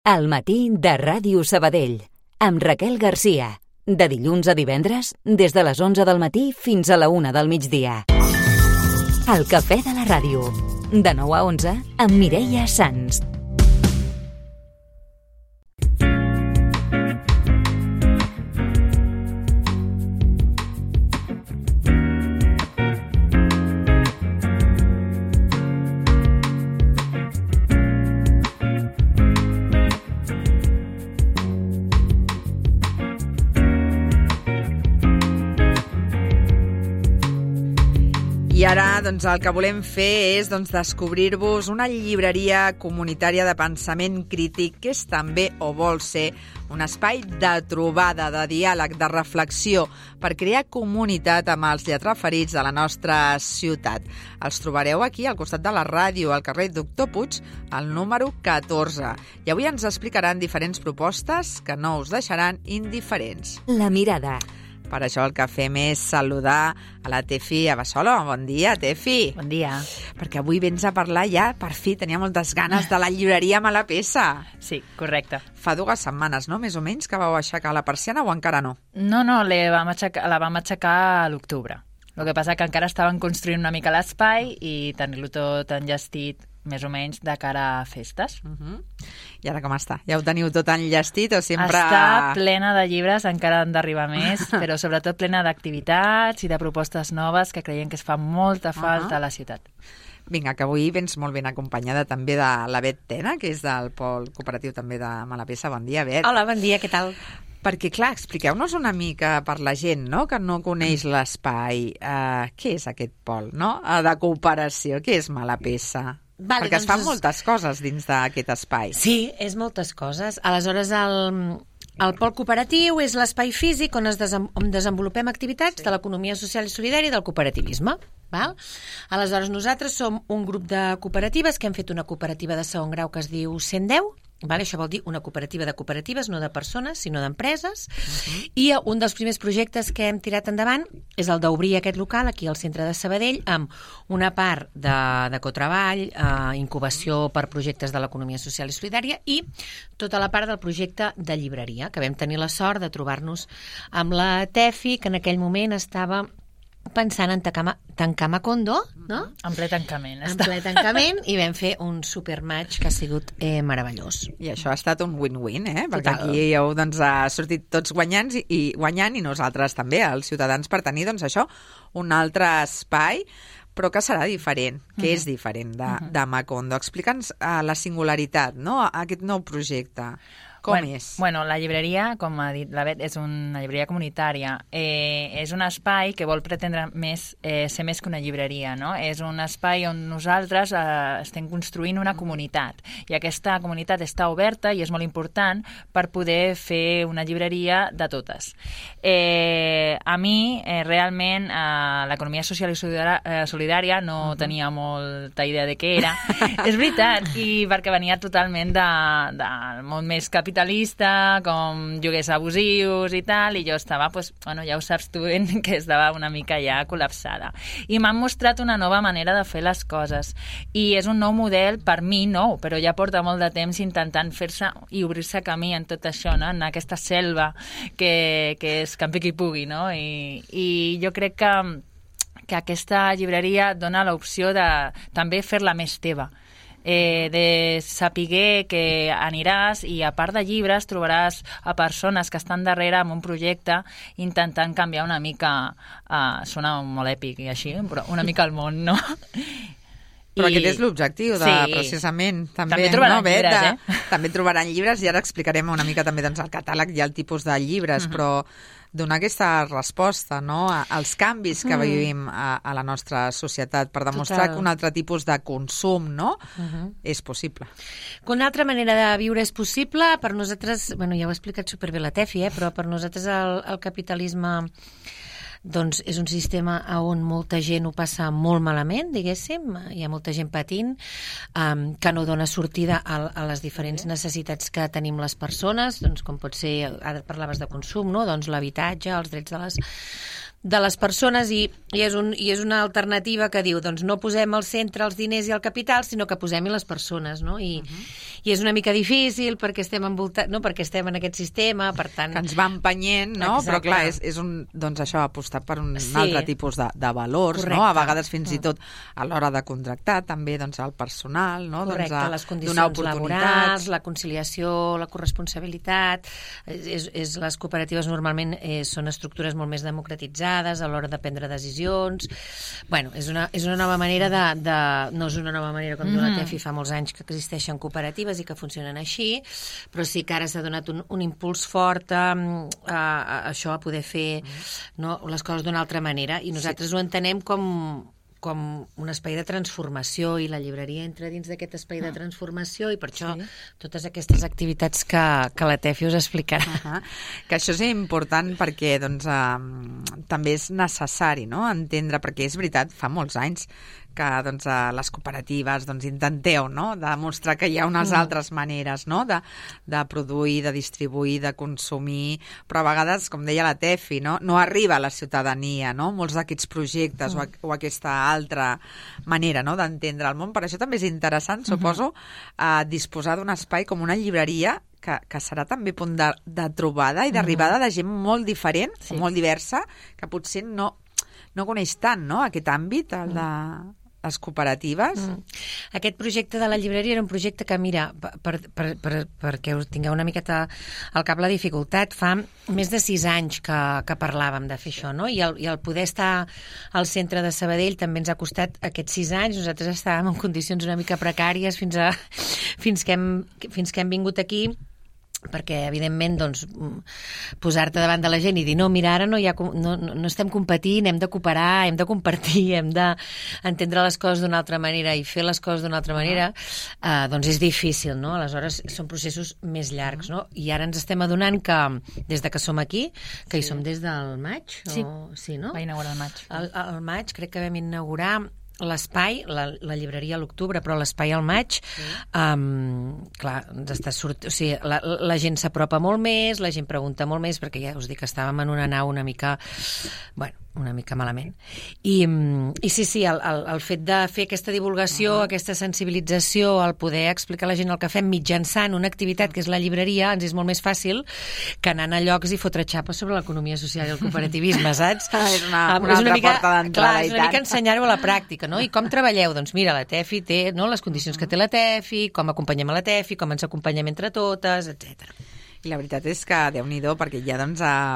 Al matí de Ràdio Sabadell, amb Raquel Garcia. De dilluns a divendres, des de les 11 del matí fins a la 1 del migdia. El cafè de la ràdio, de 9 a 11, amb Mireia Sans. I ara doncs, el que volem fer és descobrir-vos una llibreria comunitària de pensament crític que és també o vol ser un espai de trobada, de diàleg, de reflexió per crear comunitat amb els lletraferits de la nostra ciutat. Els trobareu aquí al costat de la ràdio, al carrer Doctor Puig, al número 14. I avui ens explicaran diferents propostes que no us deixaran indiferents. La mirada. Per això el que fem és saludar a la Tefi Abasolo. Bon dia, Tefi. Bon dia. Perquè avui vens a parlar ja, per fi, tenia moltes ganes de la llibreria Malapesa. Sí, correcte. Fa 2 setmanes, no?, més o menys, que vau aixecar la persiana o encara no? No, la vam aixecar a l'octubre. El que passa que encara estaven construint una mica l'espai i tenir-lo tot enllestit més o menys de cara a festes. I ara com està? Ja ho teniu tot enllestit o sempre... Està plena de llibres, encara han d'arribar més, però sobretot plena d'activitats i de propostes noves que creiem que es fa molta falta a la ciutat. Vinga, que avui vens molt ben acompanyada també de la Bet Tena, que és del Pol Cooperatiu també de Malapesa. Bon dia, Bet. Hola, bon dia, què tal? Perquè, clar, expliqueu-nos una mica per la gent, no?, que no coneix l'espai. Què és aquest pol, no?, de cooperació? Què és Malapesa? Vale, perquè es fan moltes coses dins d'aquest espai. Sí, és moltes coses. Aleshores, el pol cooperatiu és l'espai físic on desenvolupem activitats de l'economia social i solidària i del cooperativisme. Val? Aleshores, nosaltres som un grup de cooperatives que hem fet una cooperativa de segon grau que es diu 110. Vale, això vol dir una cooperativa de cooperatives, no de persones, sinó d'empreses. I un dels primers projectes que hem tirat endavant és el d'obrir aquest local aquí al centre de Sabadell amb una part de cotreball, incubació per projectes de l'economia social i solidària i tota la part del projecte de llibreria, que vam tenir la sort de trobar-nos amb la Tefi, que en aquell moment estava pensant en tancar Macondo, no? En ple tancament. En ple tancament, i vam fer un supermatch que ha sigut meravellós. I això ha estat un win-win, perquè Total. aquí heu sortit tots guanyant i nosaltres també, els ciutadans, per tenir això, un altre espai, però que serà diferent, que és diferent de Macondo. Explica'ns la singularitat, no?, aquest nou projecte. Com és? Bueno, la llibreria, com ha dit la Bet, és una llibreria comunitària. És un espai que vol pretendre ser més que una llibreria, no? És un espai on nosaltres estem construint una comunitat. I aquesta comunitat està oberta i és molt important per poder fer una llibreria de totes. A mi, realment, l'economia social i solidària no tenia molta idea de què era. És veritat, i perquè venia totalment del món més capitalista, com lloguers abusius i tal, i jo estava, ja ho saps tu, que estava una mica ja col·lapsada. I m'han mostrat una nova manera de fer les coses. I és un nou model, per mi nou, però ja porta molt de temps intentant fer-se i obrir-se camí en tot això, no?, en aquesta selva que és campi qui pugui, no? I jo crec que aquesta llibreria dona l'opció de també fer-la més teva. De saber que aniràs i a part de llibres trobaràs a persones que estan darrere amb un projecte intentant canviar una mica, sona molt èpic i així, però una mica el món, no? Però aquest és l'objectiu, precisament. També trobaran llibres, També trobaran llibres i ara explicarem una mica també el catàleg i el tipus de llibres, però donar aquesta resposta, no?, als canvis que vivim a la nostra societat per demostrar que un altre tipus de consum, no?, és possible. Que una altra manera de viure és possible, per nosaltres, ja ho ha explicat superbé la Tefi, però per nosaltres el capitalisme doncs és un sistema on molta gent ho passa molt malament, diguéssim, hi ha molta gent patint, que no dona sortida a les diferents necessitats que tenim les persones, doncs com pot ser, ara parlaves de consum, no?, doncs l'habitatge, els drets de les persones i és una alternativa que diu, doncs no posem al centre els diners i el capital, sinó que posem-hi les persones, no? I és una mica difícil perquè estem envoltats, no? Perquè estem en aquest sistema, per tant... Que ens va empenyent, no? Exacte. Però clar, és un, doncs això, apostar per un altre tipus de valors, correcte, no? A vegades fins i tot a l'hora de contractar també doncs, el personal, no? Correcte, doncs, les condicions laborals, la conciliació, la corresponsabilitat... Les cooperatives normalment són estructures molt més democratitzades a l'hora de prendre decisions. Bueno, és una nova manera no és una nova manera com diu la Tefi, fa molts anys que existeixen cooperatives i que funcionen així, però sí que ara s'ha donat un impuls fort a això, a poder fer les coses d'una altra manera, i nosaltres ho entenem com un espai de transformació, i la llibreria entra dins d'aquest espai de transformació, i per això totes aquestes activitats que la Tefi us explicarà. Que això és important perquè doncs, també és necessari, no? Entendre, perquè és veritat, fa molts anys que doncs, les cooperatives doncs, intenteu, no? Demostrar que hi ha unes altres maneres, no? De produir, de distribuir, de consumir, però a vegades, com deia la Tefi, no arriba a la ciutadania, no? Molts d'aquests projectes o aquesta altra manera, no? D'entendre el món. Per això també és interessant, suposo, disposar d'un espai com una llibreria que serà també punt de trobada i d'arribada de gent molt diferent, molt diversa, que potser no coneix tant, no?, aquest àmbit, el de les cooperatives. Aquest projecte de la llibreria era un projecte que, mira, perquè us tingueu una miqueta al cap la dificultat, fa més de 6 anys que parlàvem de fer això, no? I el poder estar al centre de Sabadell també ens ha costat aquests 6 anys. Nosaltres estàvem en condicions una mica precàries fins que hem vingut aquí, perquè evidentment doncs, posar-te davant de la gent i dir no, mira, ara no estem competint, hem de cooperar, hem de compartir, hem d'entendre les coses d'una altra manera i fer les coses d'una altra manera, doncs és difícil, no? Aleshores són processos més llargs, no? I ara ens estem adonant que des de que som aquí, que hi som des del maig, sí, no? Va inaugurar el maig. Al maig crec que vam inaugurar l'espai, la llibreria a l'octubre, però l'espai al maig, clar, ens està sortint, o sigui, la gent s'apropa molt més, la gent pregunta molt més, perquè ja us dic que estàvem en una nau una mica malament. I sí, el fet de fer aquesta divulgació, aquesta sensibilització, el poder explicar a la gent el que fem mitjançant una activitat que és la llibreria, ens és molt més fàcil que anant a llocs i fotre xapa sobre l'economia social i el cooperativisme, saps? És una altra porta d'entrada. Clar, és una mica ensenyar-ho a la pràctica, no? I com treballeu? Doncs mira, la Tefi té les condicions que té la Tefi, com acompanyem a la Tefi, com ens acompanyem entre totes, etc. I la veritat és que, Déu-n'hi-do, perquè ja doncs,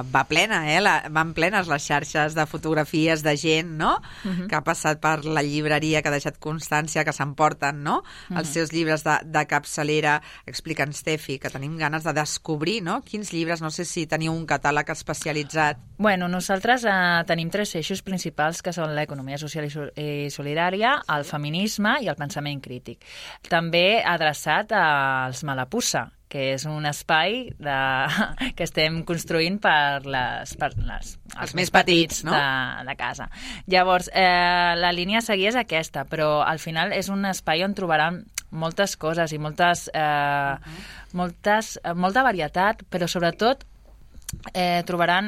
van plenes les xarxes de fotografies de gent, no?, que ha passat per la llibreria, que ha deixat constància, que s'emporten, no?, els seus llibres de capçalera. Explica'ns, Tefi, que tenim ganes de descobrir, no?, quins llibres, no sé si teniu un catàleg especialitzat. Bueno, nosaltres tenim 3 eixos principals, que són l'economia social i solidària, el feminisme i el pensament crític. També adreçat als Malapussa, que és un espai que estem construint per els més petits, no?, de casa. Llavors, la línia a seguir és aquesta, però al final és un espai on trobaran moltes coses i molta varietat, però sobretot trobaran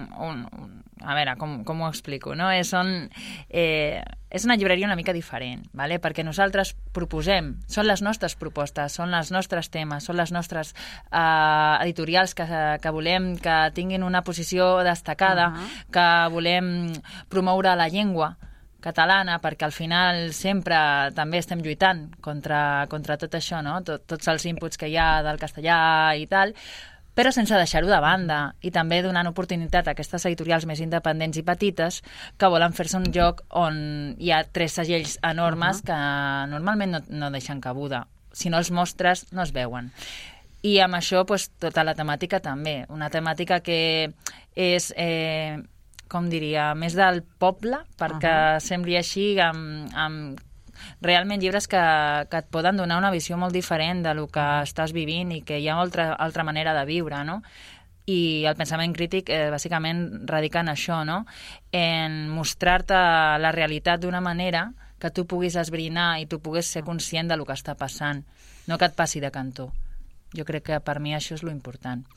a veure, com ho explico, no? És una llibreria una mica diferent, ¿vale? Perquè nosaltres proposem, són les nostres propostes, són els nostres temes, són les nostres editorials que volem que tinguin una posició destacada, que volem promoure la llengua catalana, perquè al final sempre també estem lluitant contra tot això, no? Tots els inputs que hi ha del castellà i tal, però sense deixar-ho de banda, i també donant oportunitat a aquestes editorials més independents i petites que volen fer-se un lloc on hi ha 3 segells enormes que normalment no deixen cabuda. Si no els mostres, no es veuen. I amb això, doncs, tota la temàtica també. Una temàtica que és, com diria, més del poble, perquè sembli així, amb realment llibres que et poden donar una visió molt diferent de lo que estàs vivint i que hi ha altra manera de viure, no? I el pensament crític bàsicament radica en això, no? En mostrar-te la realitat d'una manera que tu puguis esbrinar i tu puguis ser conscient de lo que està passant, no que et passi de cantó. Jo crec que per mi això és lo important.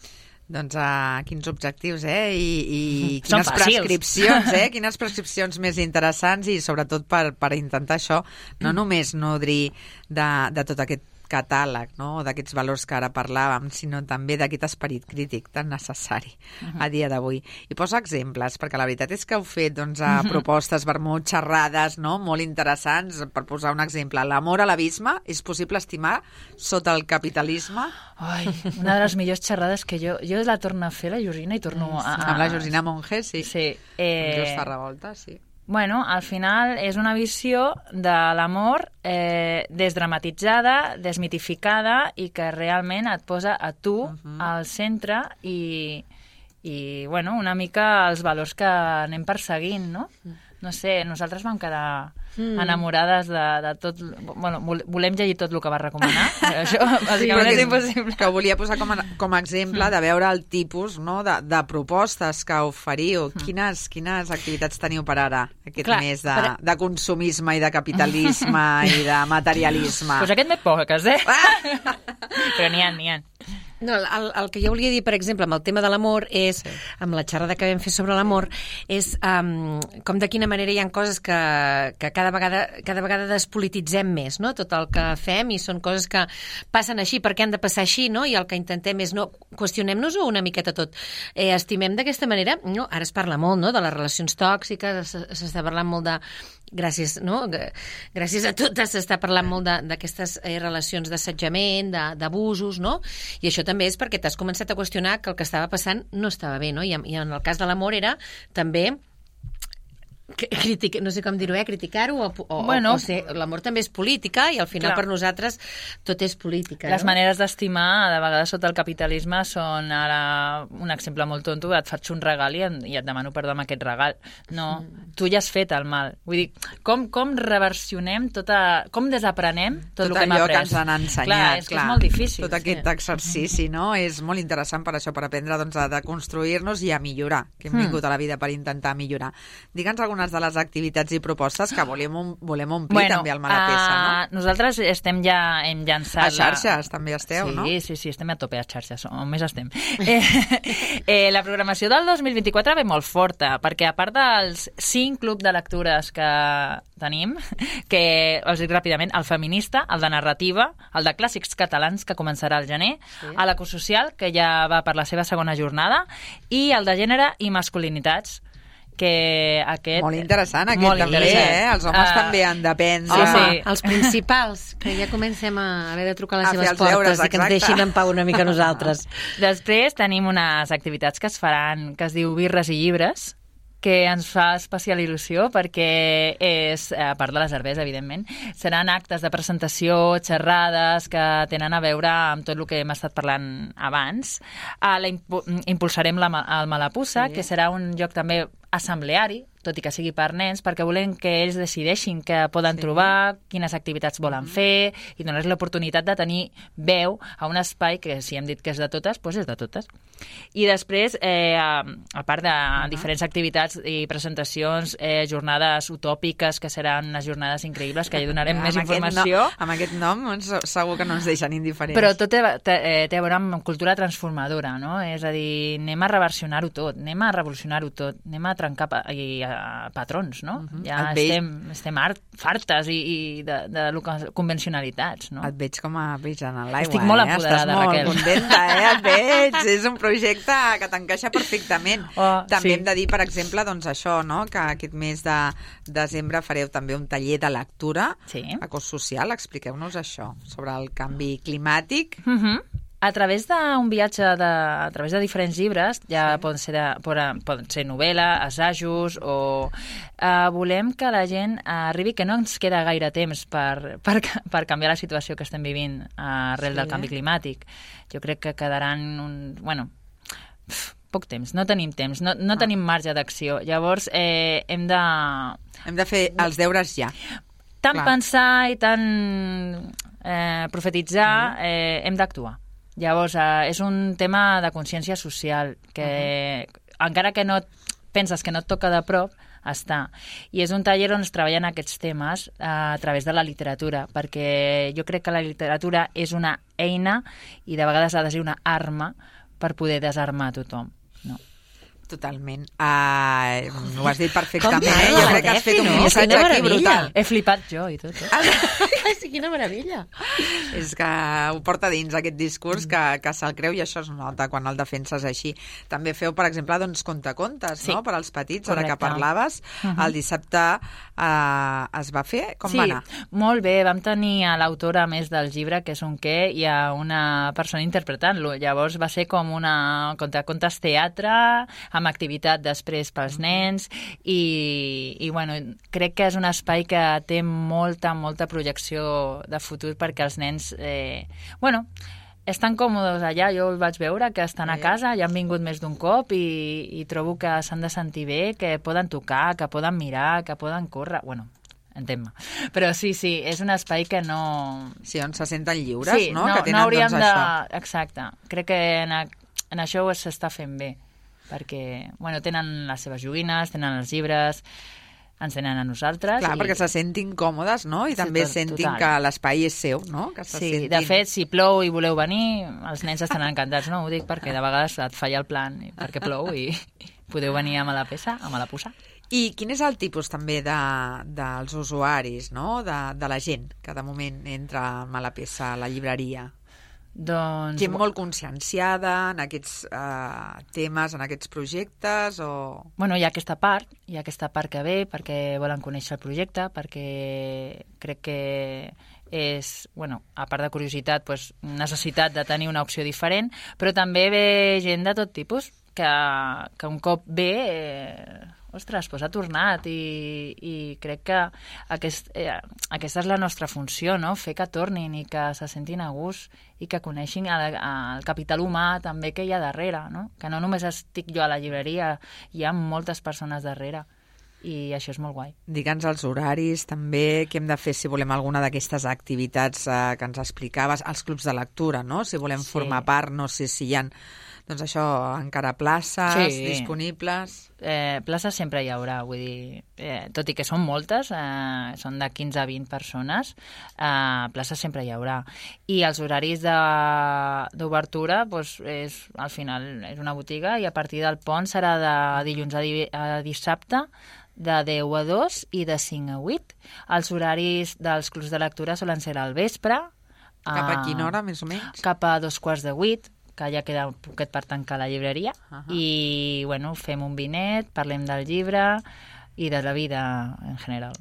Doncs quins objectius, i Són quines fàcils. prescripcions, quines prescripcions més interessants i sobretot per intentar això, no només nodrir de tot aquest catàleg, no? D'aquests valors que ara parlàvem, sinó també d'aquest esperit crític tan necessari a dia d'avui. I posa exemples, perquè la veritat és que heu fet propostes, vermut, xerrades, no? Molt interessants. Per posar un exemple, l'amor a l'abisme és possible estimar sota el capitalisme? Ai, una de les millors xerrades que jo la torno a fer, la Georgina, i torno Amb la Georgina Monge, sí. Sí. Just a revolta, sí. Bueno, al final és una visió de l'amor desdramatitzada, desmitificada i que realment et posa a tu al centre i bueno, una mica els valors que anem perseguint, no? No sé, nosaltres vam quedar enamorades de tot... Bueno, volem llegir tot el que va recomanar. Això, bàsicament, és impossible. Que ho volia posar com a exemple de veure el tipus, no, de propostes que oferiu. Quines activitats teniu per ara? Aquest mes de consumisme i de capitalisme i de materialisme. Doncs aquest més poques, Però n'hi ha. No, el que jo volia dir, per exemple, amb el tema de l'amor és, amb la xerrada que vam fer sobre l'amor, és com de quina manera hi ha coses que cada vegada despolititzem més, no? Tot el que fem, i són coses que passen així perquè han de passar així, no? I el que intentem és, no, qüestionem-nos-ho una miqueta tot. Estimem d'aquesta manera, no? Ara es parla molt, no?, de les relacions tòxiques, s'està parlant molt de... Gràcies a totes s'està parlant molt d'aquestes relacions d'assetjament, d'abusos, no? I això també és perquè t'has començat a qüestionar que el que estava passant no estava bé, no? I en el cas de l'amor era també no sé com dir-ho, criticar-ho o ser... L'amor també és política i al final per nosaltres tot és política. Les maneres d'estimar, de vegades sota el capitalisme, són ara un exemple molt tonto, et faig un regal i et demano perdó amb aquest regal. No, tu ja has fet el mal. Vull dir, com reversionem com desaprenem tot el que hem après? Tot allò que ens han ensenyat. Clar, és que és molt difícil. Tot aquest exercici, no? És molt interessant per això, per aprendre a construir-nos i a millorar, que hem vingut a la vida per intentar millorar. Digue'ns algunes de les activitats i propostes que volem omplir també al Malapesa, no? Nosaltres hem llançat... A xarxes també esteu, no? Sí, estem a tope a xarxes, on més estem. La programació del 2024 ve molt forta, perquè a part dels 5 clubs de lectures que tenim, que us dic ràpidament, el feminista, el de narrativa, el de clàssics catalans, que començarà al gener, a l'ecosocial, que ja va per la seva segona jornada, i el de gènere i masculinitats, que aquest... Molt interessant, aquest també, Els homes també han d'aprendre. Sí. Els principals, que ja comencem a haver de trucar a les seves portes i que ens deixin en pau una mica nosaltres. Després tenim unes activitats que es faran, que es diu Birres i Llibres, que ens fa especial il·lusió perquè és, a part de la cervesa, evidentment, seran actes de presentació, xerrades que tenen a veure amb tot el que hem estat parlant abans. Impulsarem el Malapussa, que serà un lloc també assembleari, tot i que sigui per nens, perquè volem que ells decideixin què poden trobar, quines activitats volen fer, i donar-los l'oportunitat de tenir veu a un espai que, si hem dit que és de totes, doncs és de totes. I després, a part de diferents activitats i presentacions, jornades utòpiques, que seran unes jornades increïbles, que hi donarem més informació. Amb aquest nom segur que no ens deixen indiferents. Però tot té a veure amb cultura transformadora, no? És a dir, anem a reversionar-ho tot, anem a revolucionar-ho tot, anem a trencar patrons, no? Ja estem fartes de convencionalitats, no? Et veig com a peix en l'aigua. Estic molt apoderada, Raquel. Estàs molt contenta, et veig. És un projecte que t'encaixa perfectament. També hem de dir, per exemple, doncs això, no? Que aquest mes de desembre fareu també un taller de lectura ecosocial. Expliqueu-nos això, sobre el canvi climàtic. A través d'un viatge a través de diferents llibres, ja poden ser novel·la, assajos, o volem que la gent arribi, que no ens queda gaire temps per canviar la situació que estem vivint arrel del canvi climàtic. Jo crec que quedaran poc temps, no tenim temps, no tenim marge d'acció. Llavors hem de fer els deures ja. Tant pensar i tant profetitzar, hem d'actuar. Llavors, és un tema de consciència social, que encara que no penses que no et toca de prop, està. I és un taller on es treballen aquests temes a través de la literatura, perquè jo crec que la literatura és una eina i de vegades ha de ser una arma per poder desarmar tothom, no. Totalment. Ho has dit perfectament. Com Jo crec que has fet un missatge aquí brutal. He flipat jo i tot. Sí, quina meravella. És que ho porta dins aquest discurs que se'l creu i això es nota quan el defenses així. També feu, per exemple, doncs, contacontes, no?, per als petits, ara que parlaves. El dissabte es va fer. Com va anar? Sí, molt bé. Vam tenir a l'autora, a més del llibre, que és un què, i a una persona interpretant-lo. Llavors va ser com una contacontes teatre, amb activitat després pels nens i bueno, crec que és un espai que té molta projecció de futur perquè els nens estan còmodes allà. Jo els vaig veure que estan a casa, ja han vingut més d'un cop i trobo que s'han de sentir bé, que poden tocar, que poden mirar, que poden córrer, entén-me. Però sí, és un espai que no... Sí, on se senten lliures, sí, no? Que tenen, hauríem doncs, això. Exacte. Crec que en això s'està fent bé, perquè tenen les seves joguines, tenen els llibres, ens tenen a nosaltres. Clar, perquè se sentin còmodes, no? I també sentin que l'espai és seu, no? Que se sentin... de fet, si plou i voleu venir, els nens estan encantats, no? Ho dic perquè de vegades et falla el plan perquè plou i podeu venir a Malapussa. I quin és el tipus també dels usuaris, no? De la gent que de moment entra a Malapussa, a la llibreria? Doncs... Gent molt conscienciada en aquests temes, en aquests projectes, o...? Hi ha aquesta part que ve perquè volen conèixer el projecte, perquè crec que és, a part de curiositat, necessitat de tenir una opció diferent, però també ve gent de tot tipus, que un cop ve... Ostres, ha tornat i crec que aquesta és la nostra funció, no? Fer que tornin i que se sentin a gust i que coneixin el capital humà també que hi ha darrere, no? Que no només estic jo a la llibreria, hi ha moltes persones darrere i això és molt guai. Digue'ns els horaris també, què hem de fer si volem alguna d'aquestes activitats que ens explicaves, els clubs de lectura, no? Si volem formar part, no sé si hi ha... Doncs això, encara places disponibles? Places sempre hi haurà, vull dir, tot i que són moltes, són de 15 a 20 persones, places sempre hi haurà. I els horaris d'obertura, al final és una botiga i a partir del pont serà de dilluns a dissabte, de 10 a 2 i de 5 a 8. Els horaris dels clubs de lectura solen ser al vespre. Cap a quina hora, més o menys? Cap a 2:45, que ja queda un poquet per tancar la llibreria, i fem un vinet, parlem del llibre i de la vida en general.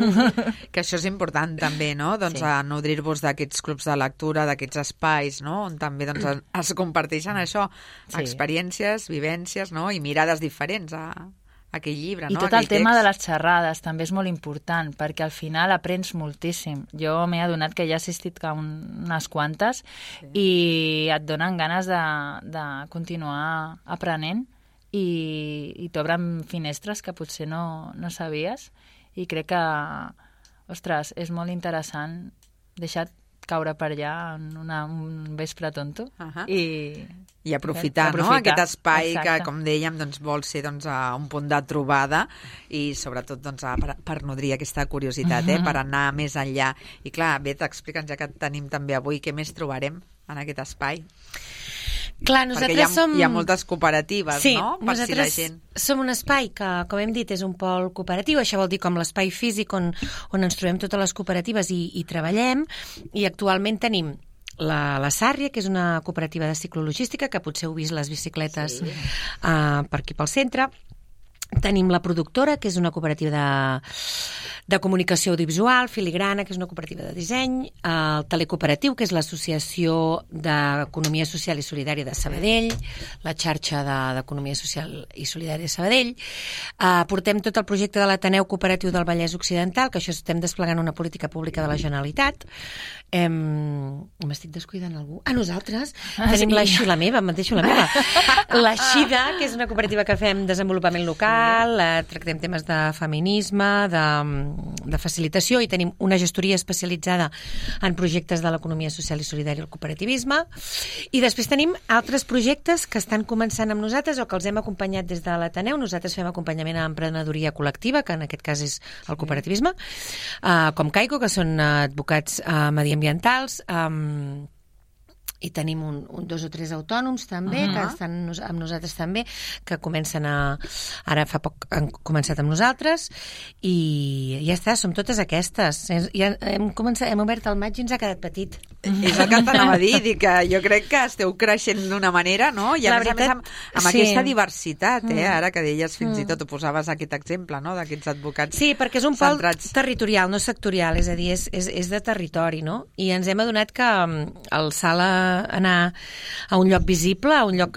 Que això és important també, no? Doncs nodrir-vos d'aquests clubs de lectura, d'aquests espais, no? On també es comparteixen això, experiències, vivències, no? I mirades diferents a aquell llibre, no? I tot el tema de les xerrades també és molt important, perquè al final aprens moltíssim. Jo m'he adonat que ja he assistit a unes quantes i et donen ganes de continuar aprenent i t'obren finestres que potser no sabies, i crec que, ostres, és molt interessant deixar caure per allà en un vespre tonto i aprofitar, no? Aquest espai que, com dèiem, vol ser un punt de trobada i sobretot per nodrir aquesta curiositat, per anar més enllà. I clar, Bet, explica'ns, ja que tenim també avui, què més trobarem en aquest espai? Clar, nosaltres hi ha moltes cooperatives, no? Sí, nosaltres som un espai que, com hem dit, és un pol cooperatiu. Això vol dir com l'espai físic on ens trobem totes les cooperatives i treballem. I actualment tenim la Sàrria, que és una cooperativa de ciclologística, que potser heu vist les bicicletes per aquí pel centre. Tenim la Productora, que és una cooperativa de comunicació audiovisual, Filigrana, que és una cooperativa de disseny, el Telecooperatiu, que és l'Associació d'Economia Social i Solidària de Sabadell, la xarxa d'Economia Social i Solidària de Sabadell. Portem tot el projecte de l'Ateneu Cooperatiu del Vallès Occidental, que això estem desplegant una política pública de la Generalitat. M'estic descuidant algú? Nosaltres tenim la meva, me'n deixo la meva. La Xida, que és una cooperativa que fem desenvolupament local, tractem temes de feminisme, de facilitació, i tenim una gestoria especialitzada en projectes de l'economia social i solidària i el cooperativisme. I després tenim altres projectes que estan començant amb nosaltres o que els hem acompanyat des de l'Ateneu. Nosaltres fem acompanyament a emprenedoria col·lectiva, que en aquest cas és el cooperativisme, com Caico, que són advocats mediambientals, i tenim dos o tres autònoms també, que estan amb nosaltres també, que comencen ara fa poc han començat amb nosaltres, i ja està, som totes aquestes. Ja hem obert el maig i ens ha quedat petit. És el que t'anava a dir, que jo crec que esteu creixent d'una manera, no? I a més amb aquesta diversitat, ara que deies fins i tot, ho posaves aquest exemple, no?, d'aquests advocats. Sí, perquè és un pol territorial, no sectorial, és a dir, és de territori, no? I ens hem adonat que el salt anar a un lloc visible, a un lloc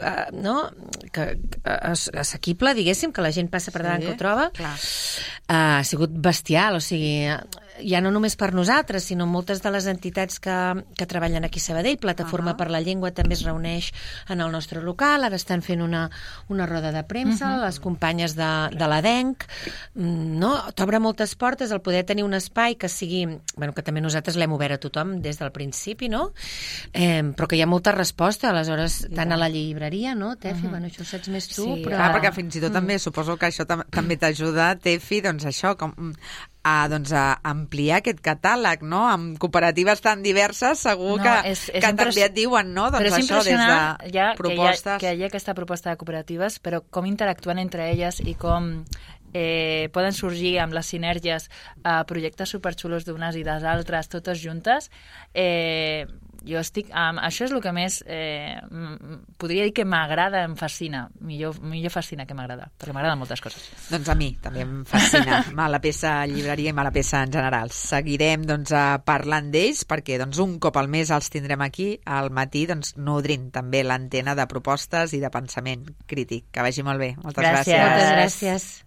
assequible, diguéssim, que la gent passa per davant que ho troba, ha sigut bestial, o sigui, ja no només per nosaltres, sinó moltes de les entitats que treballen aquí a Sabadell. Plataforma per la Llengua també es reuneix en el nostre local, ara estan fent una roda de premsa, les companyes de l'ADENC, no? T'obre moltes portes el poder tenir un espai que sigui, bueno, que també nosaltres l'hem obert a tothom des del principi, no? Però que hi ha molta resposta, aleshores, tant a la llibreria, no, Tefi? Bueno, això ho saps més tu, sí, però... Clar, perquè fins i tot també, suposo que això també t'ajuda, Tefi, doncs això, com a ampliar aquest catàleg, no? Amb cooperatives tan diverses, segur que també et diuen, no? Doncs això, des de propostes... que hi ha aquesta proposta de cooperatives, però com interactuen entre elles i com poden sorgir amb les sinergies projectes superxulos d'unes i des altres, totes juntes. Jo estic... això és el que més podria dir que m'agrada, em fascina. Millor fascina que m'agrada, perquè m'agraden moltes coses. Doncs a mi també em fascina Malapeça Llibreria i Malapeça en general. Seguirem parlant d'ells perquè un cop al mes els tindrem aquí al matí, nodrint també l'antena de propostes i de pensament crític. Que vagi molt bé. Moltes gràcies. Moltes gràcies.